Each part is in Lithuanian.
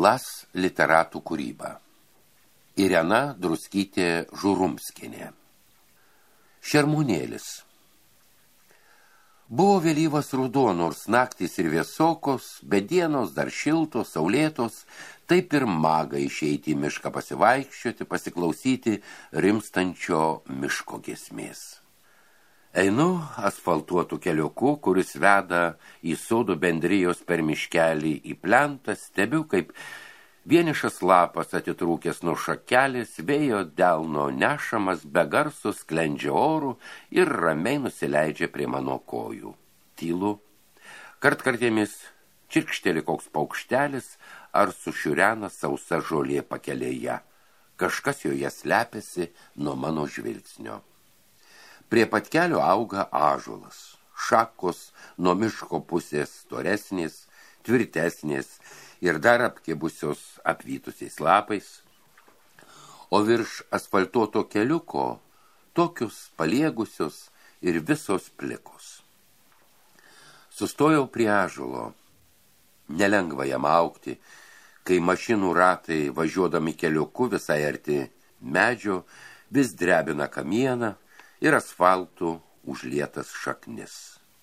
Las literatų kūryba. Irena Druskytė Žurumskienė. Šermūnėlis. Buvo vėlyvas ruduo, nors naktys ir vėsokos, bet dienos dar šiltos, saulėtos, taip ir maga išeiti į mišką pasivaikščioti, pasiklausyti rimstančio miško giesmės. Einu asfaltuotų keliuku, kuris veda į sodų bendrijos per miškelį į plentą, stebiu, kaip vienišas lapas atitrūkęs nuo šakelės, vėjo delno nešamas, be garso sklendžia orų ir ramiai nusileidžia prie mano kojų. Tylu, kartkartėmis čirkšteli koks paukštelis ar sušiurena sausa žolė pakelėje. Kažkas joje slepiasi nuo mano žvilgsnio. Prie pat kelio auga ąžuolas. Šakos nuo miško pusės storesnės, tvirtesnės ir dar apkibusios apvytusiais lapais. O virš asfaltuoto keliuko tokius paliegusios ir visos plikos. Sustojau prie ąžuolo. Nelengva jam augti, kai mašinų ratai važiuodami keliuku visai arti medžio vis drebina kamieną ir asfaltų užlietas šaknis.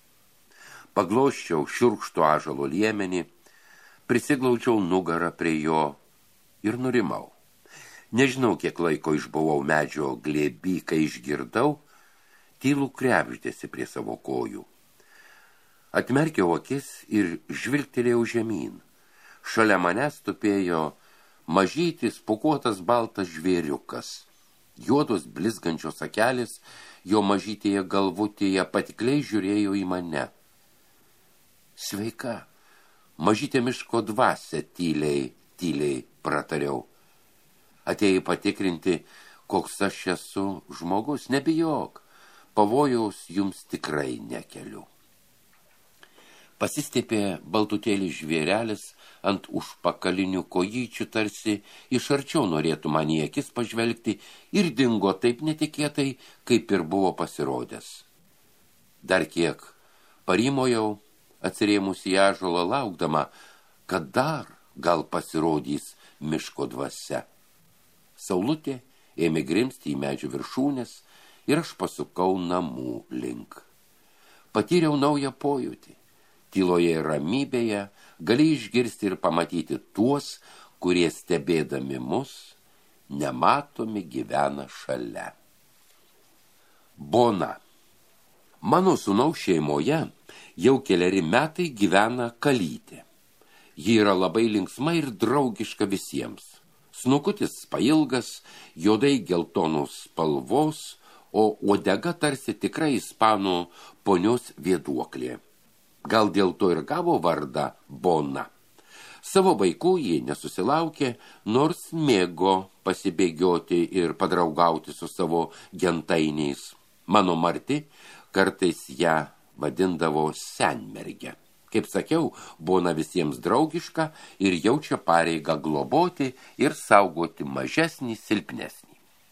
Pagloščiau šiurkštų ąžuolo liemenį, prisiglaudžiau nugarą prie jo ir nurimau. Nežinau, kiek laiko išbuvau medžio glėby, kai išgirdau tylų krebždėsi prie savo kojų. Atmerkiau akis ir žvilgtelėjau žemyn. Šalia manęs tupėjo mažytis, pūkuotas baltas žvėriukas. Juodos blizgančios akelės jo mažytėje galvutėje patikliai žiūrėjo į mane. Sveika, mažytė miško dvasia tyliai pratariau. Atėjai patikrinti, koks aš esu žmogus, nebijok, pavojaus jums tikrai nekeliu. Pasistėpė baltutėlis žvėrelis ant užpakalinių kojyčių, tarsi iš arčiau norėtų man į akis pažvelgti ir dingo taip netikėtai, kaip ir buvo pasirodęs. Dar kiek parimojau, atsirėmus į ąžuolą laukdama, kad dar gal pasirodys miško dvasia. Saulutė ėmė grimsti į medžių viršūnės ir aš pasukau namų link. Patyriau naują pojūtį. Tyloje ir ramybėje gali išgirsti ir pamatyti tuos, kurie stebėdami mus nematomi gyvena šalia. Bona. Mano sūnaus šeimoje jau keleri metai gyvena kalytė. Ji yra labai linksma ir draugiška visiems. Snukutis pailgas, juodai geltonos spalvos, o uodega tarsi tikrai ispanų ponios vėduoklė. Gal dėl to ir gavo vardą Bona. Savo vaikų ji nesusilaukė, nors mėgo pasibėgioti ir padraugauti su savo gentainiais. Mano Marti kartais ją vadindavo senmerge. Kaip sakiau, Bona visiems draugiška ir jaučia pareigą globoti ir saugoti mažesnį, silpnesnį.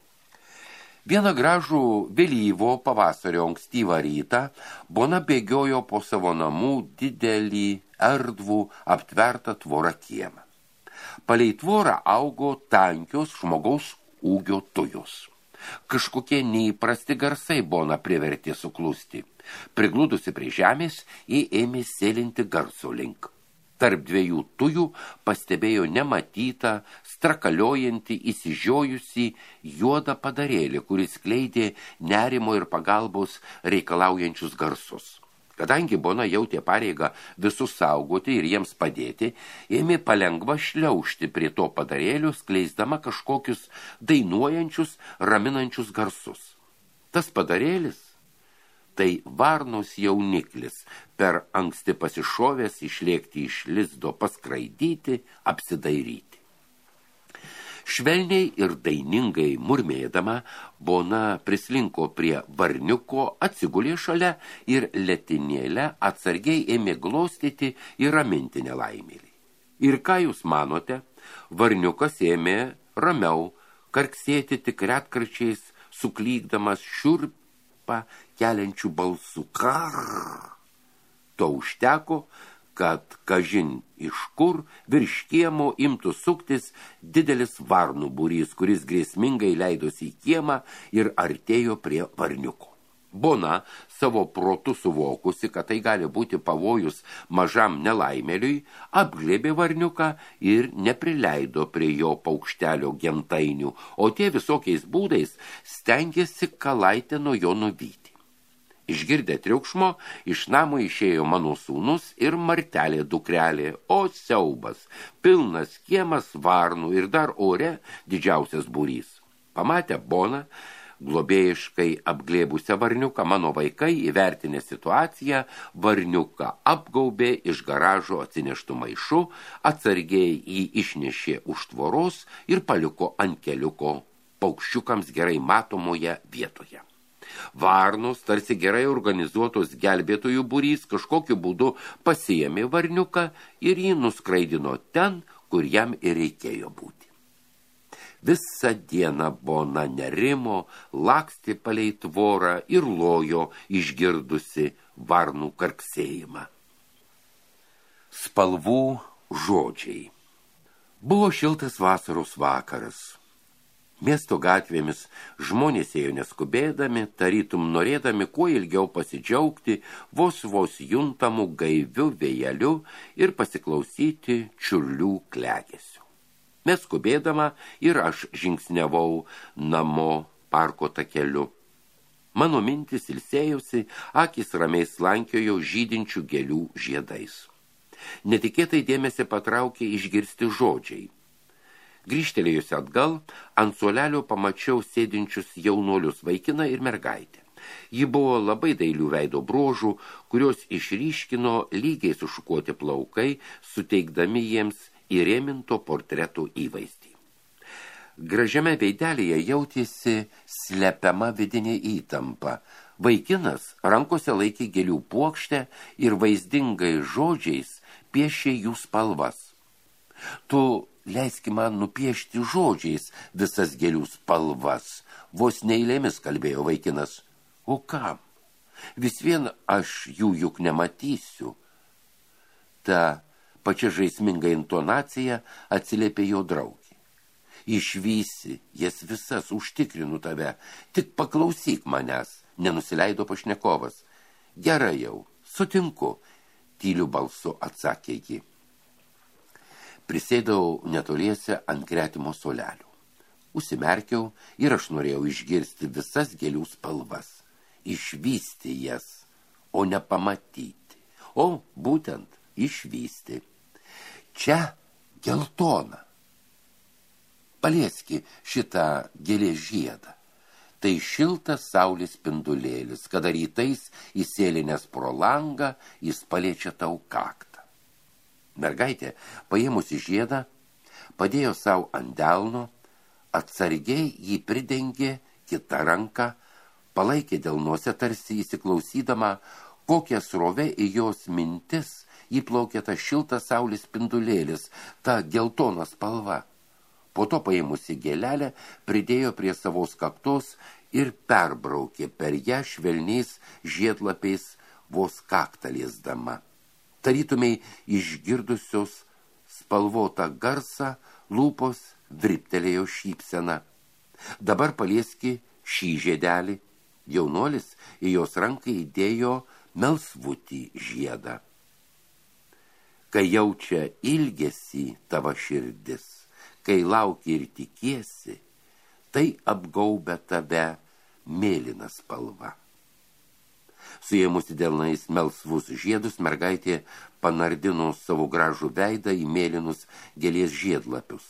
Vieną gražų vėlyvo pavasario ankstyvą rytą Bona bėgiojo po savo namų didelį erdvų aptvertą tvorą kiemą. Palei tvorą augo tankios žmogaus ūgio tujos. Kažkokie neįprasti garsai Bona privertė suklusti. Prigludusi prie žemės, ji ėmė sėlinti garso link. Tarp dviejų tujų pastebėjo nematytą, strakaliojantį, įsižiojusį juodą padarėlį, kuris skleidė nerimo ir pagalbos reikalaujančius garsus. Kadangi Bona jautė pareigą visus saugoti ir jiems padėti, ėmė palengva šliaužti prie to padarėlių, skleisdama kažkokius dainuojančius, raminančius garsus. Tas padarėlis tai varnos jauniklis, per anksti pasišovęs išlėkti iš lizdo, paskraidyti, apsidairyti. Švelniai ir dainingai murmėdama, Bona prislinko prie varniuko, atsigulė šalia ir letinėlę atsargiai ėmė glostyti ir raminti nelaimėlį. Ir ką jūs manote? Varniukas ėmė ramiau karksėti tik retkarčiais, suklykdamas šiurpą keliančių balsų. Karr! To užteko, kad kažin iš kur virš kiemo imtų suktis didelis varnų būrys, kuris grėsmingai leidosi į kiemą ir artėjo prie varniuko. Bona, savo protu suvokusi, kad tai gali būti pavojus mažam nelaimėliui, apglėbė varniuką ir neprileido prie jo paukštelio gentainių, o tie visokiais būdais stengėsi kalaitę nuo jo nuvyti. Išgirdę triukšmo, iš namo išėjo mano sūnus ir martelė dukrelė, o siaubas, pilnas kiemas varnų ir dar ore didžiausias būrys. Pamatę Boną, globėjiškai apglėbusią varniuką, mano vaikai, įvertinę situaciją, varniuką apgaubė iš garažo atsineštų maišu, atsargiai jį išnešė už tvoros ir paliko ant keliuko paukščiukams gerai matomoje vietoje. Varnos, tarsi gerai organizuotos gelbėtojų būrys, kažkokiu būdu pasiėmė varniuką ir jį nuskraidino ten, kur jam ir reikėjo būti. Visą dieną Bona nerimo, lakstė palei tvorą ir lojo išgirdusi varnų karksėjimą. Spalvų žodžiai. Buvo šiltas vasaros vakaras. Miesto gatvėmis žmonės ėjo neskubėdami, tarytum norėdami kuo ilgiau pasidžiaugti vos juntamų gaivių vėjelių ir pasiklausyti čiurlių klegesių. Mes skubėdama ir aš žingsniavau namo parko takeliu. Mano mintis ilsėjusi, akis ramiai slankiojo žydinčių gėlių žiedais. Netikėtai dėmesį patraukė išgirsti žodžiai. Grįžtelėjusi atgal, ant suolelio pamačiau sėdinčius jaunuolius vaikiną ir mergaitę. Ji buvo labai dailių veido bruožų, kurios išryškino lygiai sušukuoti plaukai, suteikdami jiems įrėminto portretų įvaizdį. Gražiame veidelėje jautėsi slepiama vidinė įtampa. Vaikinas rankose laikė gėlių puokštę ir vaizdingai žodžiais piešė jų spalvas. Tu leiski man nupiešti žodžiais visas gėlių spalvas, vos neeilėmis kalbėjo vaikinas. O kam? Vis vien aš jų juk nematysiu. Ta pačia žaisminga intonacija atsiliepė jo draugė. Išvysi jas visas, užtikrinu tave, tik paklausyk manęs, nenusileido pašnekovas. Gerai jau, sutinku, tyliu balsu atsakė ji. Prisėdau netoliese ant gretimo suolelio. Užsimerkiau ir aš norėjau išgirsti visas gėlių spalvas. Išvysti jas, o ne pamatyti. O, būtent, išvysti. Čia geltona. Palieski šitą gėlės žiedą. Tai šiltas saulės spindulėlis, kada rytais įsėlinęs pro langą, jis paliečia tau kaktą. Mergaitė, paėmusi žiedą, padėjo savo ant delno, atsargiai jį pridengė kitą ranką, palaikė delnuose tarsi įsiklausydama, kokią srovę į jos mintis įplaukė ta šiltas saulės spindulėlis, ta geltona spalva. Po to paėmusi gėlelę, pridėjo prie savos kaktos ir perbraukė per ją švelniais žiedlapiais vos kaktą liesdama. Tarytumiai išgirdusios spalvotą garsą, lūpos vriptelėjo šypsena. Dabar palieski šį žiedelį. Jaunuolis į jos ranką įdėjo melsvutį žiedą. Kai jaučia ilgesį tavo širdis, kai lauki ir tikiesi, tai apgaubia tave mėlyna spalva. Suėmusi delnais melsvus žiedus, mergaitė panardino savo gražų veidą į mėlynus gėlės žiedlapius.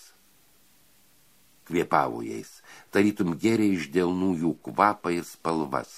Kvėpavo jais, tarytum gėrė iš delnų jų kvapą ir spalvas.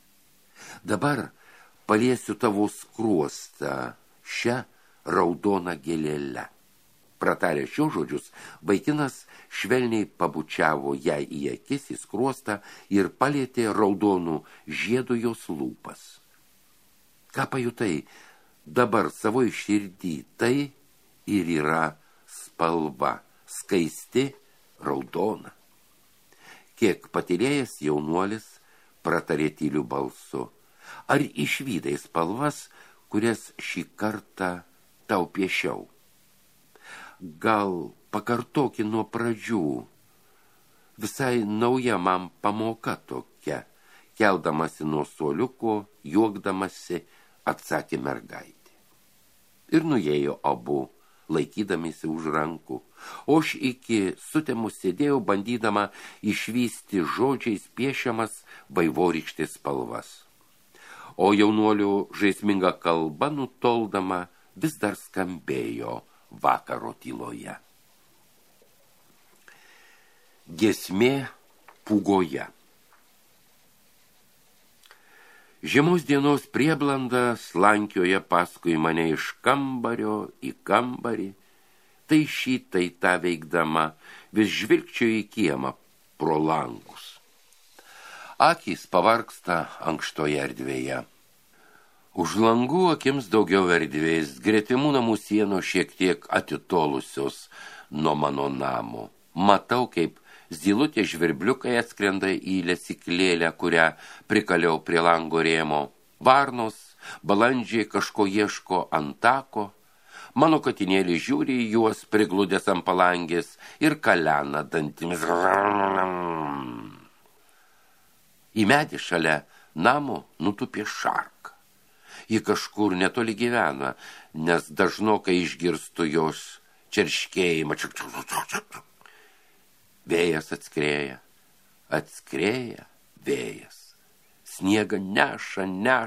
Dabar paliesiu tavo skruostą šią raudoną gėlėlę. Pratarė šios žodžius, vaikinas švelniai pabučiavo jai į akis, į skruostą ir palietė raudonų žiedų jos lūpas. Ką pajutai? Dabar savo širdį tai ir yra spalva, skaisti, raudona. Kiek patylėjęs jaunuolis pratarė tyliu balsu. Ar išvydai spalvas, kurias šį kartą tau piešiau. Gal pakartoki nuo pradžių. Visai nauja man pamoka tokia. Keldamasi nuo suoliuko, juokdamasi, atsakė mergaitė. Ir nuėjo abu, laikydamėsi už rankų. O aš iki sutemų sėdėjau, bandydama išvysti žodžiais piešiamas vaivorykštės spalvas. O jaunuolių žaisminga kalba nutoldama vis dar skambėjo vakaro tyloje. Giesmė pūgoje. Žiemos dienos prieblanda slankioja paskui mane iš kambario į kambarį, tai šitai tą veikdama vis žvilgčioju į kiemą pro langus. Akys pavargsta ankštoje erdvėje. Už langų akims daugiau erdvės, gretimų namų sienos šiek tiek atitolusios nuo mano namo. Matau, kaip zylutė žvirbliukai atskrenda į lesyklėlę, kurią prikaliau prie lango rėmo. Varnos, balandžiai kažko ieško ant tako. Mano katinėlį žiūri į juos prigludęs ant palangės ir kalena dantimis. Į medį šalia namo nutupė šarka. Ji kažkur netoli gyvena, nes dažnokai išgirstu jos čerškėjimą. Vėjas atskrėja vėjas. Sniegą neša.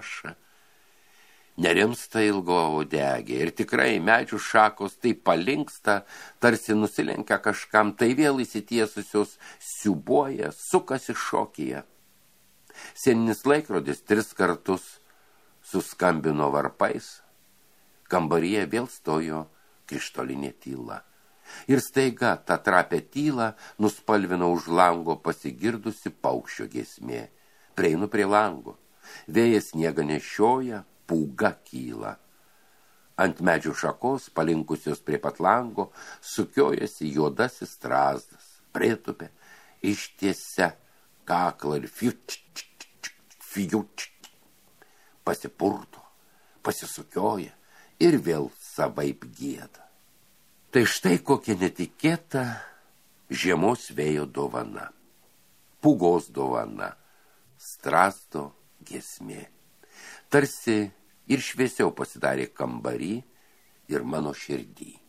Nerimsta ilgo uodegė ir tikrai medžių šakos tai palinksta, tarsi nusilenkia kažkam, tai vėl įsitiesusios siūbuoja, sukasi šokyje. Seninis laikrodis 3 kartus suskambino varpais, kambaryje vėl stojo krištolinė tyla. Ir staiga tą trapę tylą nuspalvino už lango pasigirdusi paukščio giesmė. Prieinu prie lango. Vėjas sniegą nešioja, pūga kyla. Ant medžių šakos, palinkusios prie pat lango, sukiojasi juodasis strazdas. Pritupė, ištiesia kaklą ir pasipurto, pasisukioja ir vėl savaip gieda. Tai štai kokia netikėta žiemos vėjo dovana, pūgos dovana, strazdo giesmė. Tarsi ir šviesiau pasidarė kambarį ir mano širdį.